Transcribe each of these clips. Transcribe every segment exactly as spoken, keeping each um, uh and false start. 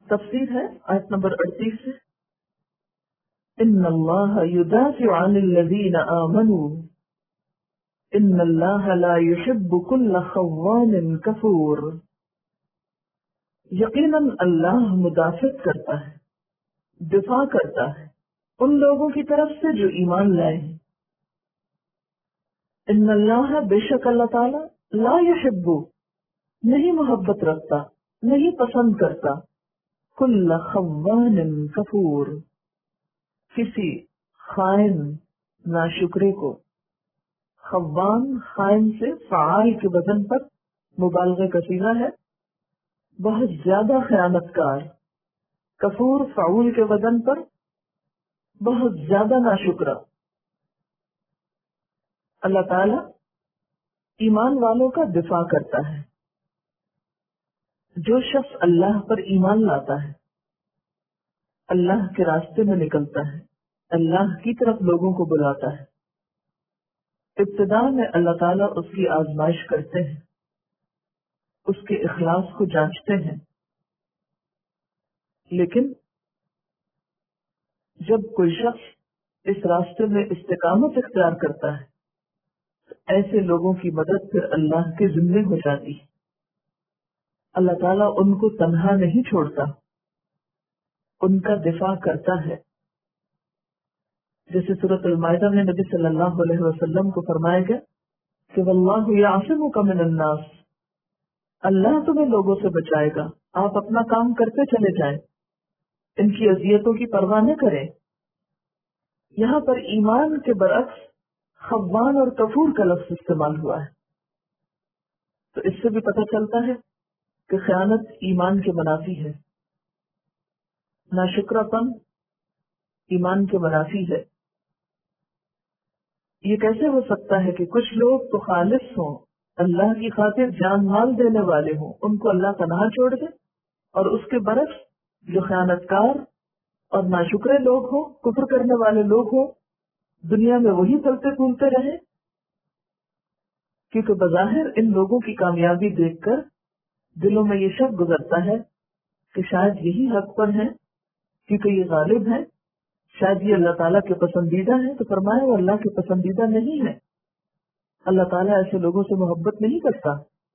تفسیر ہے آیت نمبر اڑتیس سے، ان اللہ یدافع عن الذین آمنوا ان اللہ لا يحب كل خوان کفور۔ یقیناً اللہ مدافعت کرتا ہے، دفاع کرتا ہے ان لوگوں کی طرف سے جو ایمان لائے ہیں۔ ان اللہ بے شک اللہ تعالی لا يحب نہیں محبت رکھتا، نہیں پسند کرتا، کل خوان کفور کسی خائن ناشکرے کو۔ خوان خائن سے فعال کے وزن پر مبالغہ کا صیغہ ہے، بہت زیادہ خیانت کار۔ کفور فعول کے وزن پر بہت زیادہ ناشکرا۔ اللہ تعالی ایمان والوں کا دفاع کرتا ہے۔ جو شخص اللہ پر ایمان لاتا ہے، اللہ کے راستے میں نکلتا ہے، اللہ کی طرف لوگوں کو بلاتا ہے، ابتدا میں اللہ تعالیٰ اس کی آزمائش کرتے ہیں، اس کے اخلاص کو جانچتے ہیں، لیکن جب کوئی شخص اس راستے میں استقامت اختیار کرتا ہے تو ایسے لوگوں کی مدد پھر اللہ کے ذمہ ہو جاتی ہے۔ اللہ تعالیٰ ان کو تنہا نہیں چھوڑتا، ان کا دفاع کرتا ہے۔ جیسے سورۃ المائدہ میں نبی صلی اللہ علیہ وسلم کو فرمایا گیا کہ واللہ یعصمک من الناس، اللہ تمہیں لوگوں سے بچائے گا، آپ اپنا کام کرتے چلے جائیں، ان کی اذیتوں کی پرواہ نہ کریں۔ یہاں پر ایمان کے برعکس خوان اور کفور کا لفظ استعمال ہوا ہے، تو اس سے بھی پتہ چلتا ہے کہ خیانت ایمان کے منافی ہے، ناشکرا پن ایمان کے منافی ہے۔ یہ کیسے ہو سکتا ہے کہ کچھ لوگ تو خالص ہوں، اللہ کی خاطر جان مال دینے والے ہوں، ان کو اللہ تنہا چھوڑ دے، اور اس کے برعکس جو خیانت کار اور ناشکرے لوگ ہوں، کفر کرنے والے لوگ ہوں، دنیا میں وہی چلتے پھولتے رہے؟ کیونکہ بظاہر ان لوگوں کی کامیابی دیکھ کر دلوں میں یہ شک گزرتا ہے کہ شاید یہی حق پر ہیں، کیونکہ یہ غالب ہیں، شاید یہ اللہ تعالیٰ کے پسندیدہ ہیں۔ تو فرمایا وہ اللہ کے پسندیدہ نہیں ہے، اللہ تعالیٰ ایسے لوگوں سے محبت نہیں کرتا۔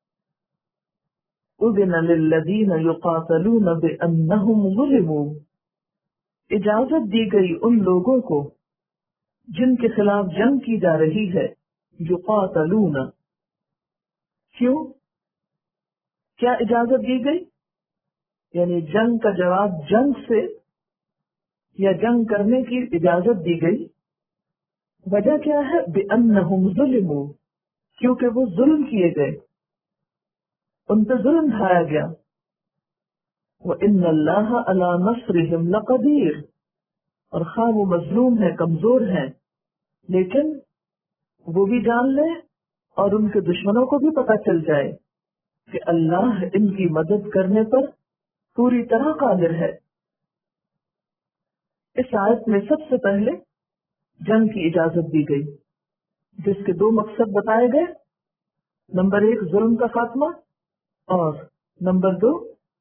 اذن للذین یقاتلون بانہم ظلموا، اجازت دی گئی ان لوگوں کو جن کے خلاف جنگ کی جا رہی ہے، یقاتلون، کیوں، کیا اجازت دی گئی؟ یعنی جنگ کا جواب جنگ سے یا جنگ کرنے کی اجازت دی گئی۔ وجہ کیا ہے؟ بِأَنَّهُمْ ظُلِمُوا، کیونکہ وہ ظلم کیے گئے، ان پہ ظلم ڈھایا گیا۔ وَإِنَّ اللَّهَ عَلَى نَصْرِهِمْ لَقَدِيرٌ، اور خواہ وہ مظلوم ہے، کمزور ہے، لیکن وہ بھی جان لے اور ان کے دشمنوں کو بھی پتہ چل جائے کہ اللہ ان کی مدد کرنے پر پوری طرح قادر ہے۔ اس آیت میں سب سے پہلے جنگ کی اجازت دی گئی، جس کے دو مقصد بتائے گئے، نمبر ایک ظلم کا خاتمہ، اور نمبر دو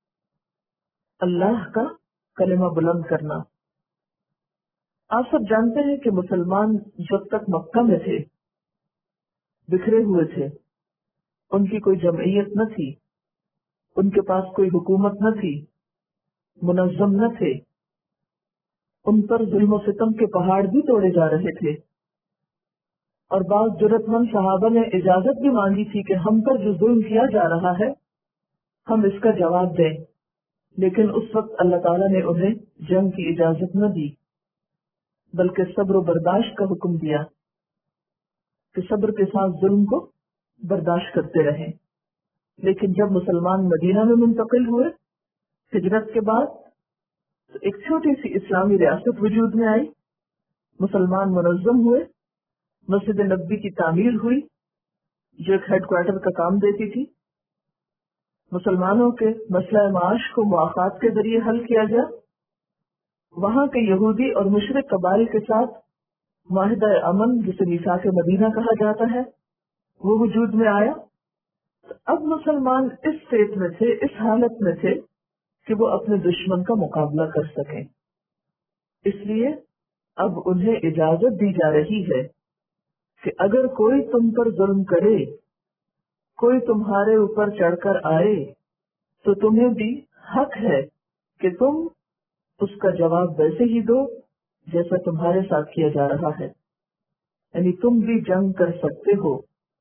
اللہ کا کلمہ بلند کرنا۔ آپ سب جانتے ہیں کہ مسلمان جب تک مکہ میں تھے بکھرے ہوئے تھے، ان کی کوئی جمعیت نہ تھی، ان کے پاس کوئی حکومت نہ تھی، منظم نہ تھے، ان پر ظلم و ستم کے پہاڑ بھی توڑے جا رہے تھے، اور بعض جرأت مند صحابہ نے اجازت بھی مانگی تھی کہ ہم پر جو ظلم کیا جا رہا ہے ہم اس کا جواب دیں، لیکن اس وقت اللہ تعالیٰ نے انہیں جنگ کی اجازت نہ دی، بلکہ صبر و برداشت کا حکم دیا کہ صبر کے ساتھ ظلم کو برداشت کرتے رہیں۔ لیکن جب مسلمان مدینہ میں منتقل ہوئے ہجرت کے بعد، تو ایک چھوٹی سی اسلامی ریاست وجود میں آئی، مسلمان منظم ہوئے، مسجد نبوی کی تعمیر ہوئی جو ایک ہیڈ کوارٹر کا کام دیتی تھی، مسلمانوں کے مسئلہ معاش کو مواخات کے ذریعے حل کیا گیا، وہاں کے یہودی اور مشرک قبائل کے ساتھ معاہدہ امن جسے میثاق مدینہ کہا جاتا ہے وہ وجود میں آیا۔ تو اب مسلمان اس سٹیٹ میں تھے، اس حالت میں تھے کہ وہ اپنے دشمن کا مقابلہ کر سکیں. اس لیے اب انہیں اجازت دی جا رہی ہے کہ اگر کوئی تم پر ظلم کرے، کوئی تمہارے اوپر چڑھ کر آئے، تو تمہیں بھی حق ہے کہ تم اس کا جواب ویسے ہی دو جیسا تمہارے ساتھ کیا جا رہا ہے. یعنی تم بھی جنگ کر سکتے ہو.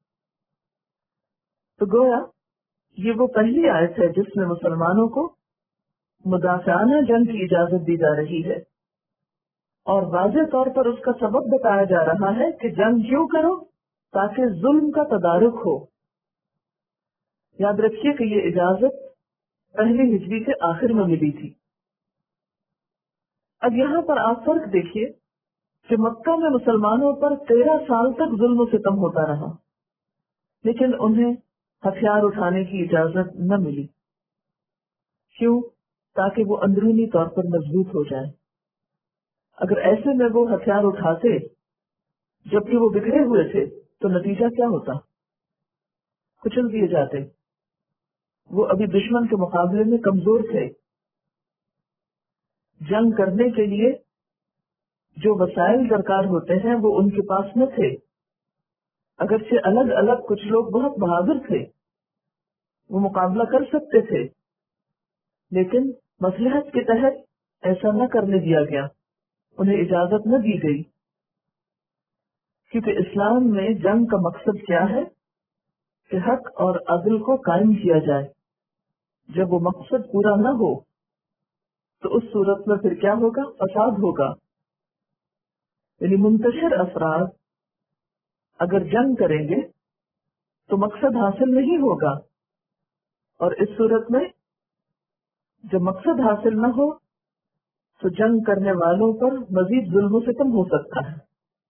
تو گویا یہ وہ پہلی آیت ہے جس میں مسلمانوں کو مدافعانہ جنگ کی اجازت دی جا رہی ہے، اور واضح طور پر اس کا سبب بتایا جا رہا ہے کہ جنگ کیوں کرو؟ تاکہ ظلم کا تدارک ہو. یاد رکھیے کہ یہ اجازت پہلی ہجری کے آخر میں ملی تھی. اب یہاں پر آپ فرق دیکھیے کہ مکہ میں مسلمانوں پر تیرہ سال تک ظلم و ستم ہوتا رہا، لیکن انہیں ہتھیار اٹھانے کی اجازت نہ ملی. کیوں؟ تاکہ وہ اندرونی طور پر مضبوط ہو جائے. اگر ایسے میں وہ ہتھیار اٹھاتے جبکہ وہ بکھرے ہوئے تھے تو نتیجہ کیا ہوتا؟ کچل دیے جاتے. وہ ابھی دشمن کے مقابلے میں کمزور تھے. جنگ کرنے کے لیے جو وسائل درکار ہوتے ہیں وہ ان کے پاس نہ تھے. اگرچہ الگ الگ کچھ لوگ بہت بہادر تھے، وہ مقابلہ کر سکتے تھے، لیکن مصلحت کے تحت ایسا نہ کرنے دیا گیا، انہیں اجازت نہ دی گئی. کیونکہ اسلام میں جنگ کا مقصد کیا ہے؟ کہ حق اور عدل کو قائم کیا جائے. جب وہ مقصد پورا نہ ہو تو اس صورت میں پھر کیا ہوگا؟ فساد ہوگا. یعنی منتشر افراد اگر جنگ کریں گے تو مقصد حاصل نہیں ہوگا، اور اس صورت میں جب مقصد حاصل نہ ہو تو جنگ کرنے والوں پر مزید ظلم و ستم ہو سکتا ہے.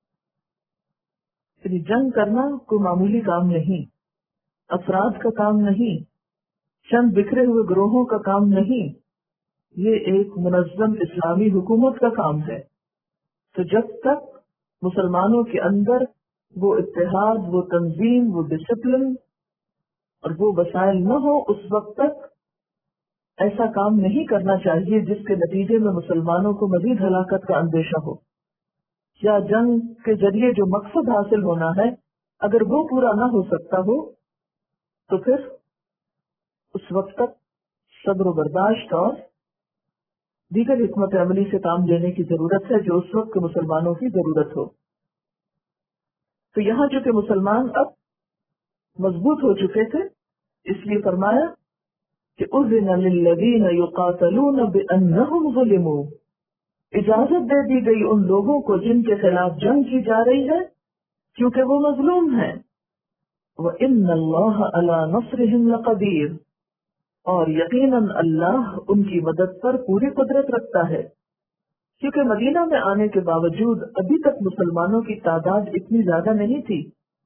یعنی جنگ کرنا کوئی معمولی کام نہیں، افراد کا کام نہیں، چند بکھرے ہوئے گروہوں کا کام نہیں، یہ ایک منظم اسلامی حکومت کا کام ہے. تو جب تک مسلمانوں کے اندر وہ اتحاد، وہ تنظیم، وہ ڈسپلن اور وہ وسائل نہ ہو، اس وقت تک ایسا کام نہیں کرنا چاہیے جس کے نتیجے میں مسلمانوں کو مزید ہلاکت کا اندیشہ ہو. یا جنگ کے ذریعے جو مقصد حاصل ہونا ہے اگر وہ پورا نہ ہو سکتا ہو تو پھر اس وقت تک صبر و برداشت اور دیگر حکمت عملی سے کام لینے کی ضرورت ہے جو اس وقت کے مسلمانوں کی ضرورت ہو. تو یہاں جو کہ مسلمان اب مضبوط ہو چکے تھے، اس لیے فرمایا کہ اذن للذین یقاتلون بانہم ظلموا، اجازت دے دی گئی ان لوگوں کو جن کے خلاف جنگ کی جا رہی ہے کیونکہ وہ مظلوم ہیں. وَإِنَّ اللَّهَ عَلَى نَصْرِهِمْ لَقَدِيرٌ، اور یقیناً اللہ ان کی مدد پر پوری قدرت رکھتا ہے. کیونکہ مدینہ میں آنے کے باوجود ابھی تک مسلمانوں کی تعداد اتنی زیادہ نہیں تھی،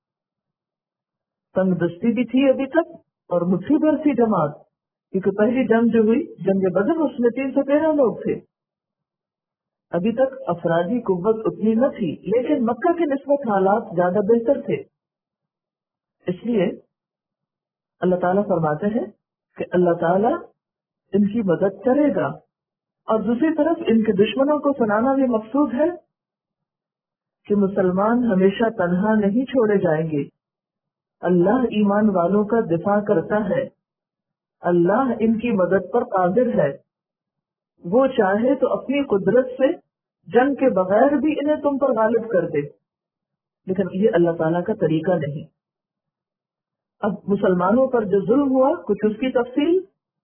تنگ دستی بھی تھی ابھی تک، اور مٹھی بھر تھی جماعت. کیونکہ پہلی جنگ جو ہوئی جنگ بدر، اس میں تین سو تیرہ لوگ تھے. ابھی تک افرادی قوت اتنی نہ تھی، لیکن مکہ کے نسبت حالات زیادہ بہتر تھے. اس لیے اللہ تعالیٰ فرماتے ہیں کہ اللہ تعالیٰ ان کی مدد کرے گا. اور دوسری طرف ان کے دشمنوں کو سنانا بھی مقصود ہے کہ مسلمان ہمیشہ تنہا نہیں چھوڑے جائیں گے. اللہ ایمان والوں کا دفاع کرتا ہے، اللہ ان کی مدد پر قادر ہے. وہ چاہے تو اپنی قدرت سے جنگ کے بغیر بھی انہیں تم پر غالب کر دے، لیکن یہ اللہ تعالیٰ کا طریقہ نہیں. اب مسلمانوں پر جو ظلم ہوا کچھ اس کی تفصیل.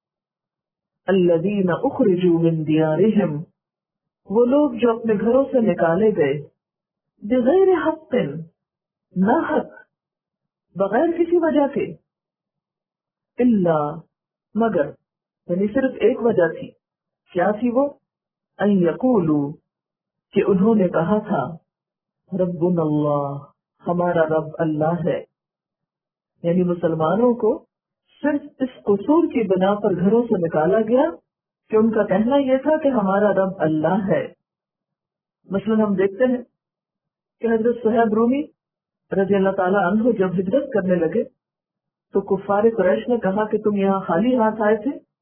الذین اخرجوا من دیارہم، وہ لوگ جو اپنے گھروں سے نکالے گئے، بغیر حق، نہ حق، بغیر کسی وجہ کے، الا، مگر، یعنی صرف ایک وجہ تھی. کیا تھی وہ؟ ان یقولوا، کہ انہوں نے کہا تھا ربنا اللہ، ہمارا رب اللہ ہے. یعنی مسلمانوں کو صرف اس قصور کی بنا پر گھروں سے نکالا گیا کہ ان کا کہنا یہ تھا کہ ہمارا رب اللہ ہے. مثلا ہم دیکھتے ہیں کہ حضرت صہیب رومی رضی اللہ تعالیٰ عنہ جب ہجرت کرنے لگے تو کفار قریش نے کہا کہ تم یہاں خالی ہاتھ آئے تھے،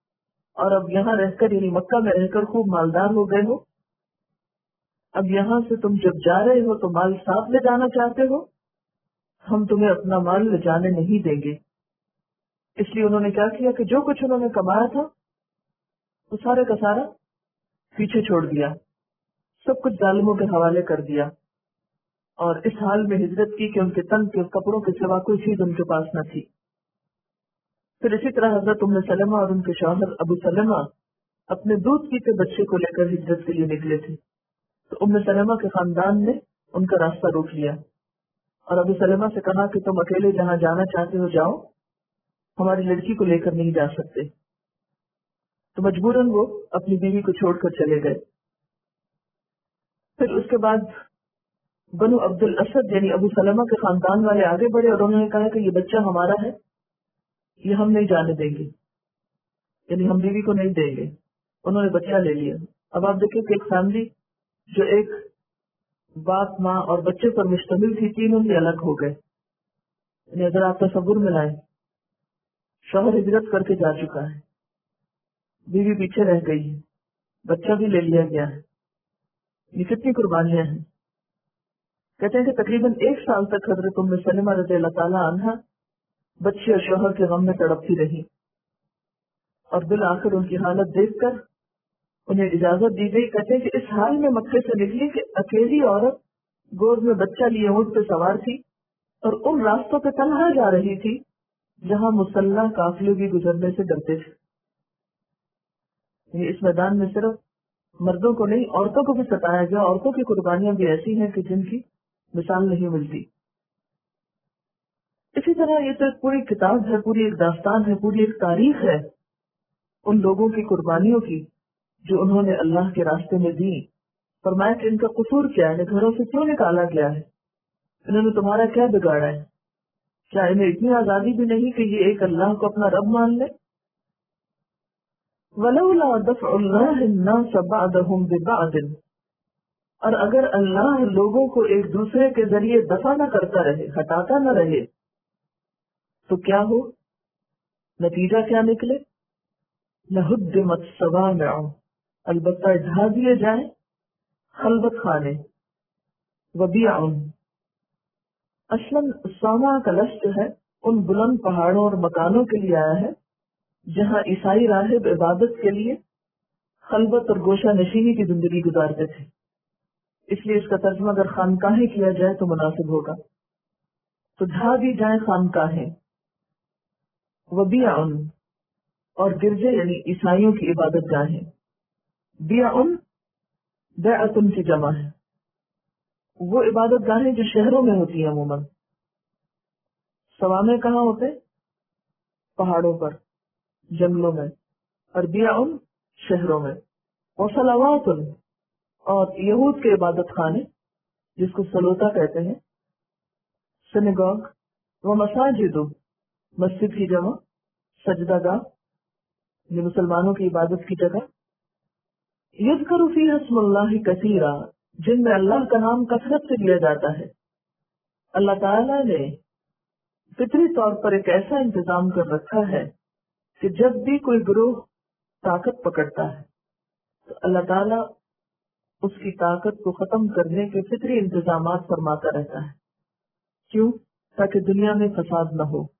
اور اب یہاں رہ کر یعنی مکہ میں رہ کر خوب مالدار ہو گئے ہو، اب یہاں سے تم جب جا رہے ہو تو مال ساتھ لے جانا چاہتے ہو، ہم تمہیں اپنا مال لے جانے نہیں دیں گے۔ اس لیے انہوں نے کیا کیا کہ جو کچھ انہوں نے کمایا تھا وہ سارے کا سارا پیچھے چھوڑ دیا، سب کچھ ظالموں کے حوالے کر دیا، اور اس حال میں ہجرت کی کہ ان کے تن کے کپڑوں کے سوا کوئی چیز ان کے پاس نہ تھی۔ پھر اسی طرح حضرت ام سلمہ اور ان کے شوہر ابو سلمہ اپنے دودھ پیتے بچے کو لے کر ہجرت کے لیے نکلے تھے، تو ام سلمہ کے خاندان نے ان کا راستہ روک لیا اور ابو سلمہ سے کہا کہ تم اکیلے جہاں جانا چاہتے ہو جاؤ، ہماری لڑکی کو لے کر نہیں جا سکتے۔ تو مجبوراً وہ اپنی بیوی کو چھوڑ کر چلے گئے۔ پھر اس کے بعد بنو عبد الاسد یعنی ابو سلمہ کے خاندان والے آگے بڑھے اور انہوں نے کہا کہ یہ بچہ ہمارا ہے، یہ ہم نہیں جانے دیں گے، یعنی ہم بیوی کو نہیں دیں گے۔ انہوں نے بچہ لے لیا۔ اب آپ دیکھیں کہ ایک فیملی جو ایک باپ ماں اور بچے پر مشتمل تھی، تینوں ہی الگ ہو گئے۔ یعنی اگر آپ تصور میں لائیں، شوہر ہجرت کر کے جا چکا ہے، بیوی پیچھے رہ گئی ہے، بچہ بھی لے لیا گیا ہے، یہ کتنی قربانیاں ہیں۔ کہتے ہیں کہ تقریباً ایک سال تک حضرت ام سلمہ رضی اللہ تعالیٰ عنہا بچے اور شوہر کے غم میں تڑپتی رہی، اور بالآخر ان کی حالت دیکھ کر انہیں اجازت دی گئی۔ کہتے ہیں کہ اس حال میں مکے سے نکلی کہ اکیلی عورت گود میں بچہ لیے اونٹ پہ سوار تھی اور ان راستوں پہ تنہا جا رہی تھی جہاں مسلح قافلے بھی گزرنے سے ڈرتے تھے۔ یہ اس میدان میں صرف مردوں کو نہیں، عورتوں کو بھی ستایا گیا۔ عورتوں کی قربانیاں بھی ایسی ہیں کہ جن کی مثال نہیں ملتی۔ اسی طرح یہ تو ایک پوری کتاب ہے، پوری ایک داستان ہے، پوری ایک تاریخ ہے ان لوگوں کی قربانیوں کی جو انہوں نے اللہ کے راستے میں دی۔ فرمایا کہ ان کا قصور کیا ہے، گھروں سے کیوں نکالا گیا ہے، انہوں نے تمہارا کیا بگاڑا ہے؟ کیا انہیں اتنی آزادی بھی نہیں کہ یہ ایک اللہ کو اپنا رب مان لے؟ وَلَوْلَا دَفْعُ اللَّهِ النَّاسَ بَعْضَهُمْ بِبَعْضٍ، اور اگر اللہ لوگوں کو ایک دوسرے کے ذریعے دفع نہ کرتا رہے، ہٹاتا نہ رہے، تو کیا ہو؟ نتیجہ کیا نکلے؟ لَهُدِّمَتْ صَوَامِعُ، البتہ ڈھا دیے جائیں خلوت خانے، وَبِيَعٌ، اصلاً صومعہ کا لفظ ہے ان بلند پہاڑوں اور مکانوں کے لیے آیا ہے جہاں عیسائی راہب عبادت کے لیے خلوت اور گوشہ نشینی کی زندگی گزارتے تھے، اس لیے اس کا ترجمہ اگر خانقاہیں کیا جائے تو مناسب ہوگا۔ تو ڈھا دی جائیں خانقاہیں، وبیع، اور گرجے یعنی عیسائیوں کی عبادت گاہیں۔ بیع بیعت کی جمع ہے، وہ عبادت گاہیں جو شہروں میں ہوتی ہیں عموماً۔ صوامع کہاں ہوتے؟ پہاڑوں پر، جنگلوں میں، اور بیع شہروں میں۔ وصلوات، اور یہود کے عبادت خانے جس کو سلوتا کہتے ہیں، سنگوگ، وہ مساجد، مسجد کی جمع، سجدہ گاہ، یہ مسلمانوں کی عبادت کی جگہ۔ یذکر فیہا اسم اللہ کثیرا، جن میں اللہ کا نام کثرت سے لیا جاتا ہے۔ اللہ تعالیٰ نے فطری طور پر ایک ایسا انتظام کر رکھا ہے کہ جب بھی کوئی گروہ طاقت پکڑتا ہے تو اللہ تعالیٰ اس کی طاقت کو ختم کرنے کے فطری انتظامات فرماتا رہتا ہے۔ کیوں؟ تاکہ دنیا میں فساد نہ ہو۔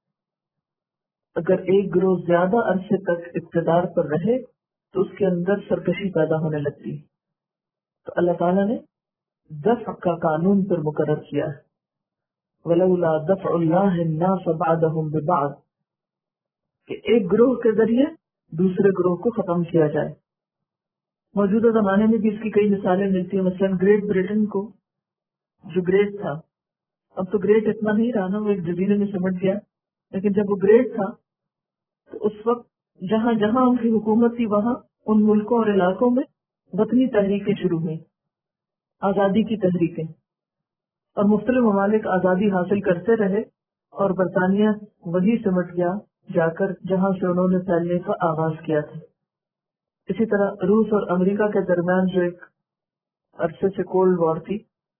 اگر ایک گروہ زیادہ عرصے تک اقتدار پر رہے تو اس کے اندر سرکشی پیدا ہونے لگتی ہے، تو اللہ تعالیٰ نے دفع کا قانون پر مقرر کیا ہے۔ وَلَوْلَا دَفْعُ اللَّهِ النَّاسَ بَعْضَهُمْ بِبَعْضٍ، کہ ایک گروہ کے ذریعے دوسرے گروہ کو ختم کیا جائے۔ موجودہ زمانے میں بھی اس کی کئی مثالیں ملتی ہیں۔ مثلاً گریٹ برٹن کو جو گریٹ تھا، اب تو گریٹ اتنا نہیں رہا نا، وہ ایک جزیرے میں سمٹ گیا، لیکن جب وہ گریٹ تھا تو اس وقت جہاں جہاں ان کی حکومت تھی وہاں ان ملکوں اور علاقوں میں وطنی تحریکیں شروع ہوئیں، آزادی کی تحریکیں، اور مختلف ممالک آزادی حاصل کرتے رہے اور برطانیہ وہی سمٹ گیا جا کر جہاں سے انہوں نے پھیلنے کا آغاز کیا تھا۔ اسی طرح روس اور امریکہ کے درمیان جو ایک عرصے سے کولڈ وار تھی،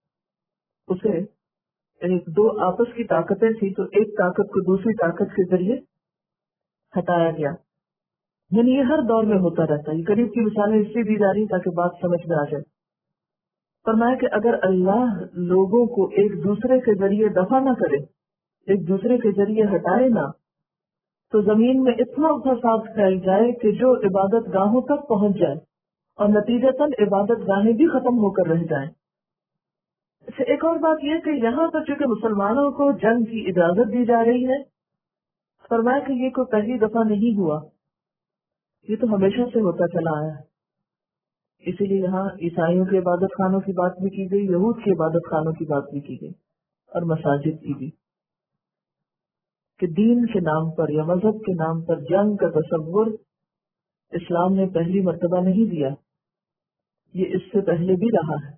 اسے یعنی دو آپس کی طاقتیں تھی تو ایک طاقت کو دوسری طاقت کے ذریعے ہٹایا گیا۔ یعنی یہ ہر دور میں ہوتا رہتا ہے. یہ قریب کی مثالیں اس لیے دی جا رہی تاکہ بات سمجھ میں آ جائے. فرمایا کہ اگر اللہ لوگوں کو ایک دوسرے کے ذریعے دفع نہ کرے، ایک دوسرے کے ذریعے ہٹائے نہ، تو زمین میں اتنا فساد پھیل جائے کہ جو عبادت گاہوں تک پہنچ جائے اور نتیجتاً عبادت گاہیں بھی ختم ہو کر رہ جائیں. اچھا، ایک اور بات یہ کہ یہاں پر چونکہ مسلمانوں کو جنگ کی اجازت دی جا رہی ہے، فرمایا کہ یہ کوئی پہلی دفعہ نہیں ہوا، یہ تو ہمیشہ سے ہوتا چلا آیا ہے. اسی لیے یہاں عیسائیوں کے عبادت خانوں کی بات بھی کی گئی، یہود کے عبادت خانوں کی بات بھی کی گئی، اور مساجد کی بھی، کہ دین کے نام پر یا مذہب کے نام پر جنگ کا تصور اسلام نے پہلی مرتبہ نہیں دیا، یہ اس سے پہلے بھی رہا ہے.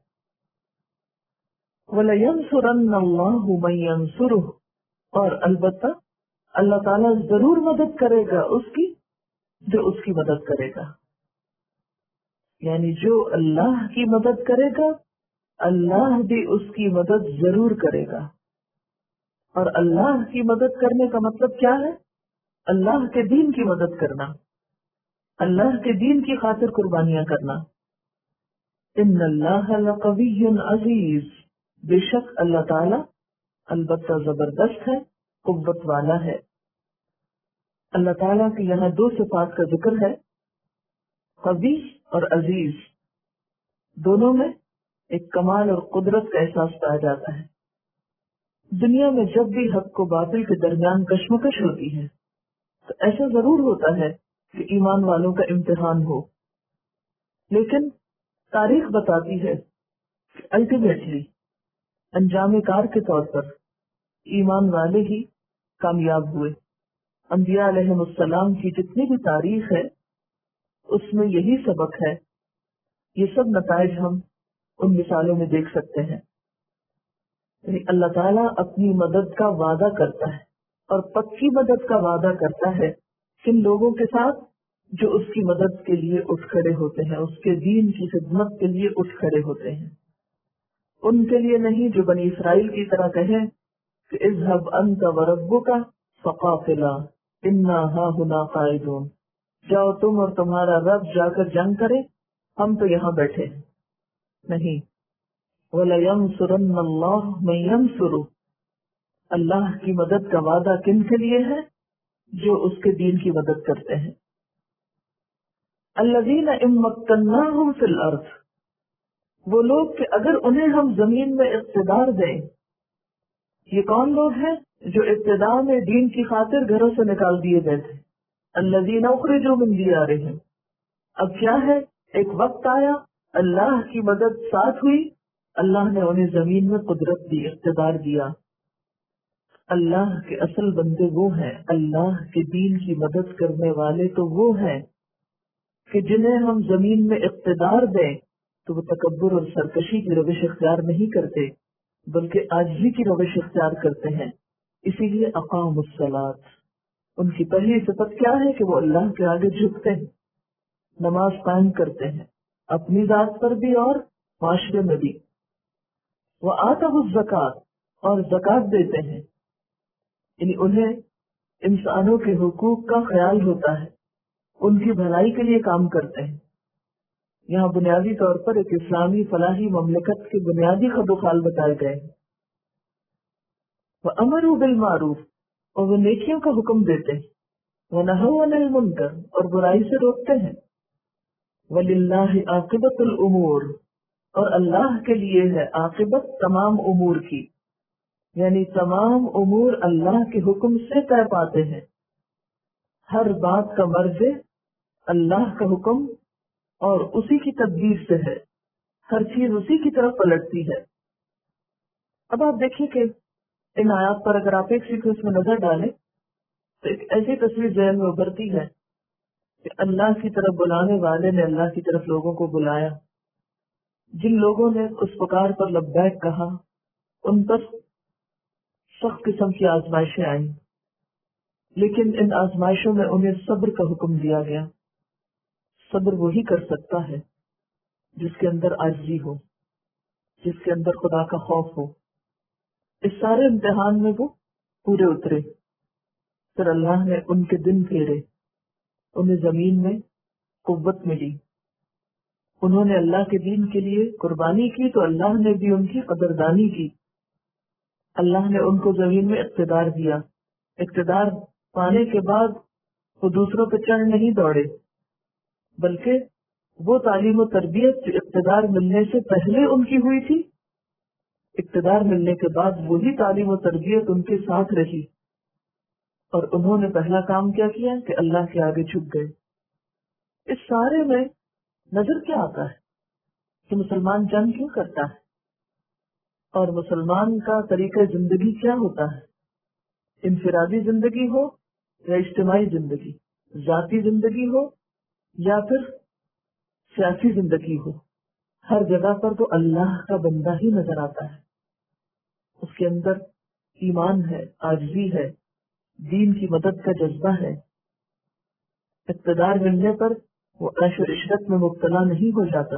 وَلَيَنْصُرَنَّ اللَّهُ مَن يَنْصُرُهُ، اور البتہ اللہ تعالیٰ ضرور مدد کرے گا اس کی جو اس کی مدد کرے گا. یعنی جو اللہ کی مدد کرے گا اللہ بھی اس کی مدد ضرور کرے گا. اور اللہ کی مدد کرنے کا مطلب کیا ہے؟ اللہ کے دین کی مدد کرنا، اللہ کے دین کی خاطر قربانیاں کرنا. ان اللہ لقوی عزیز، بے شک اللہ تعالی البتہ زبردست ہے، قوت والا ہے. اللہ تعالیٰ کے یہاں دو صفات کا ذکر ہے، قوی اور عزیز. دونوں میں ایک کمال اور قدرت کا احساس پایا جاتا ہے. دنیا میں جب بھی حق کو باطل کے درمیان کشمکش ہوتی ہے تو ایسا ضرور ہوتا ہے کہ ایمان والوں کا امتحان ہو، لیکن تاریخ بتاتی ہے کہ الٹیمیٹلی انجام کار کے طور پر ایمان والے ہی کامیاب ہوئے. انبیاء علیہ السلام کی جتنی بھی تاریخ ہے اس میں یہی سبق ہے. یہ سب نتائج ہم ان مثالوں میں دیکھ سکتے ہیں. یعنی اللہ تعالیٰ اپنی مدد کا وعدہ کرتا ہے اور پکی مدد کا وعدہ کرتا ہے کن لوگوں کے ساتھ جو اس کی مدد کے لیے اٹھ کھڑے ہوتے ہیں، اس کے دین کی خدمت کے لیے اٹھ کھڑے ہوتے ہیں. ان کے لیے نہیں جو بنی اسرائیل کی طرح کہیں کہ اذهب انت وربک فقاتلا انا ہاہنا قاعدون، جاؤ تم اور تمہارا رب جا کر جنگ کرے، ہم تو یہاں بیٹھے ہیں. نہیں، وَلَيَنْصُرَنَّ اللَّهُ مَن يَنْصُرُهُ، اللہ کی مدد کا وعدہ کن کے لیے ہے؟ جو اس کے دین کی مدد کرتے ہیں. الَّذِينَ إِن مَّكَّنَّاهُمْ فِي الْأَرْضِ، وہ لوگ کہ اگر انہیں ہم زمین میں اقتدار دیں. یہ کون لوگ ہیں جو ابتدا میں دین کی خاطر گھروں سے نکال دیے گئے تھے؟ الَّذِينَ أُخْرِجُوا مِن دِيَارِهِمْ، اب کیا ہے، ایک وقت آیا اللہ کی مدد ساتھ ہوئی، اللہ نے انہیں زمین میں قدرت دی، اقتدار دیا. اللہ کے اصل بندے وہ ہیں، اللہ کے دین کی مدد کرنے والے تو وہ ہیں کہ جنہیں ہم زمین میں اقتدار دیں تو وہ تکبر اور سرکشی کی روش اختیار نہیں کرتے بلکہ عاجزی کی روش اختیار کرتے ہیں. اسی لیے اقام الصلاۃ، ان کی پہلی صفت کیا ہے کہ وہ اللہ کے آگے جھکتے ہیں، نماز قائم کرتے ہیں، اپنی ذات پر بھی اور معاشرے میں بھی. وآتوا الزکوٰۃ، اور زکوٰۃ دیتے ہیں، یعنی انہیں انسانوں کے حقوق کا خیال ہوتا ہے، ان کی بھلائی کے لیے کام کرتے ہیں. یہاں بنیادی طور پر ایک اسلامی فلاحی مملکت کے بنیادی خد و خال بتائے گئے ہیں. وَأَمَرُوا بِالْمَعْرُوفِ، اور وہ نیکیوں کا حکم دیتے ہیں، وَنَهَوْا عَنِ الْمُنکر، اور برائی سے روکتے ہیں. وَلِلَّهِ عَاقِبَةُ الْأُمُورِ، اور اللہ کے لیے ہے عاقبت تمام امور کی، یعنی تمام امور اللہ کے حکم سے طے پاتے ہیں. ہر بات کا مرجع اللہ کا حکم اور اسی کی تدبیر سے ہے، ہر چیز اسی کی طرف پلٹتی ہے. اب آپ دیکھیے کہ ان آیات پر اگر آپ ایک سیکوینس میں نظر ڈالیں تو ایک ایسی تصویر ذہن میں ابھرتی ہے کہ اللہ کی طرف بلانے والے نے اللہ کی طرف لوگوں کو بلایا. جن لوگوں نے اس پکار پر لبیک کہا ان پر سخت قسم کی آزمائشیں آئیں، لیکن ان آزمائشوں میں انہیں صبر کا حکم دیا گیا. صبر وہی کر سکتا ہے جس کے اندر عاجزی ہو، جس کے اندر خدا کا خوف ہو. اس سارے امتحان میں وہ پورے اترے، پھر اللہ نے ان کے دن پھیرے انہیں زمین میں قوت ملی، انہوں نے اللہ کے دین کے لیے قربانی کی تو اللہ نے بھی ان کی قدردانی کی، اللہ نے ان کو زمین میں اقتدار دیا۔ اقتدار پانے کے بعد وہ دوسروں پہ چڑھ نہیں دوڑے، بلکہ وہ تعلیم و تربیت جو اقتدار ملنے سے پہلے ان کی ہوئی تھی، اقتدار ملنے کے بعد وہی تعلیم و تربیت ان کے ساتھ رہی، اور انہوں نے پہلا کام کیا کیا کہ اللہ کے آگے جھک گئے۔ اس سارے میں نظر کیا آتا ہے کہ مسلمان جنگ کیوں کرتا ہے، اور مسلمان کا طریقہ زندگی کیا ہوتا ہے، انفرادی زندگی ہو یا اجتماعی زندگی، ذاتی زندگی ہو یا پھر سیاسی زندگی ہو، ہر جگہ پر تو اللہ کا بندہ ہی نظر آتا ہے۔ اس کے اندر ایمان ہے، عاجزی ہے، دین کی مدد کا جذبہ ہے۔ اقتدار ملنے پر وہ عیش و عشرت میں مبتلا نہیں ہو جاتا،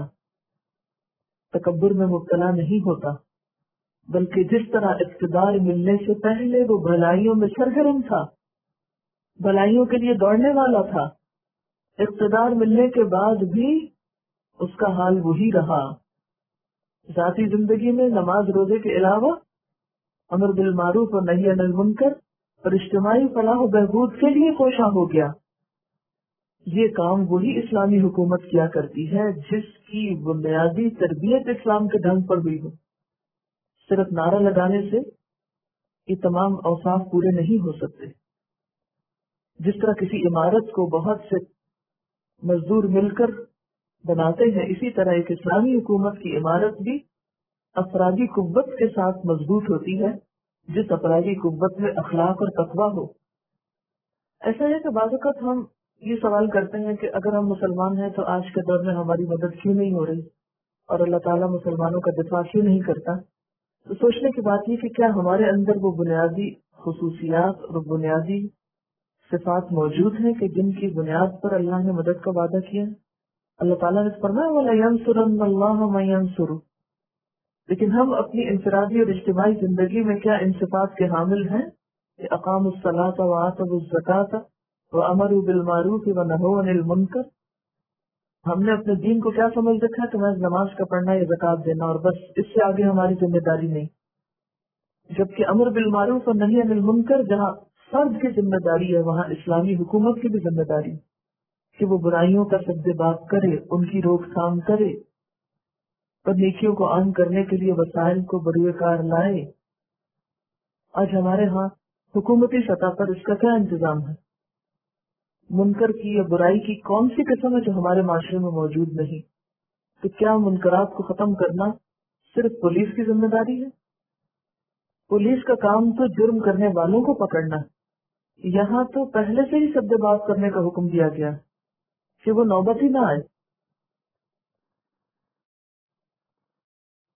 تکبر میں مبتلا نہیں ہوتا، بلکہ جس طرح اقتدار ملنے سے پہلے وہ بھلائیوں میں سرگرم تھا، بھلائیوں کے لیے دوڑنے والا تھا، اقتدار ملنے کے بعد بھی اس کا حال وہی رہا۔ ذاتی زندگی میں نماز روزے کے علاوہ امر بالمعروف اور نہی عن المنکر اور اجتماعی فلاح و بہبود کے لیے کوشاں ہو گیا۔ یہ کام وہی اسلامی حکومت کیا کرتی ہے جس کی بنیادی تربیت اسلام کے ڈھنگ پر ہوئی ہو۔ صرف نعرہ لگانے سے یہ تمام اوصاف پورے نہیں ہو سکتے۔ جس طرح کسی عمارت کو بہت سے مزدور مل کر بناتے ہیں، اسی طرح ایک اسلامی حکومت کی عمارت بھی افرادی قوت کے ساتھ مضبوط ہوتی ہے، جس افرادی قوت میں اخلاق اور تقویٰ ہو۔ ایسا ہے کہ بعض اوقات ہم یہ سوال کرتے ہیں کہ اگر ہم مسلمان ہیں تو آج کے دور میں ہماری مدد کیوں نہیں ہو رہی، اور اللہ تعالیٰ مسلمانوں کا دفاع کیوں نہیں کرتا؟ تو سوچنے کی بات یہ کہ کیا ہمارے اندر وہ بنیادی خصوصیات اور بنیادی صفات موجود ہیں کہ جن کی بنیاد پر اللہ نے مدد کا وعدہ کیا؟ اللہ تعالیٰ نے فرمایا وَلَيَنْصُرَنَّ اللَّهُ مَن يَنْصُرُهُ، لیکن ہم اپنی انفرادی اور اجتماعی زندگی میں کیا ان صفات کے حامل ہیں کہ اقاموا الصلاۃ وآتوا الزکاۃ وامروا بالمعروف ونہوا عن المنکر؟ ہم نے اپنے دین کو کیا سمجھ رکھا ہے کہ میں نماز کا پڑھنا یا زکوٰۃ دینا اور بس، اس سے آگے ہماری ذمہ داری نہیں۔ جبکہ امر بالمعروف اور نہی عن المنکر جہاں فرد کی ذمہ داری ہے، وہاں اسلامی حکومت کی بھی ذمہ داری کہ وہ برائیوں کا سد باب کرے، ان کی روک تھام کرے اور نیکیوں کو عام کرنے کے لیے وسائل کو بروئے کار لائے۔ آج ہمارے ہاں حکومتی سطح پر اس کا کیا انتظام ہے؟ منکر کی یا برائی کی کون سی قسم ہے جو ہمارے معاشرے میں موجود نہیں؟ تو کیا منکرات کو ختم کرنا صرف پولیس کی ذمہ داری ہے؟ پولیس کا کام تو جرم کرنے والوں کو پکڑنا ہے۔ یہاں تو پہلے سے ہی سد باب کرنے کا حکم دیا گیا کہ وہ نوبت ہی نہ آئے۔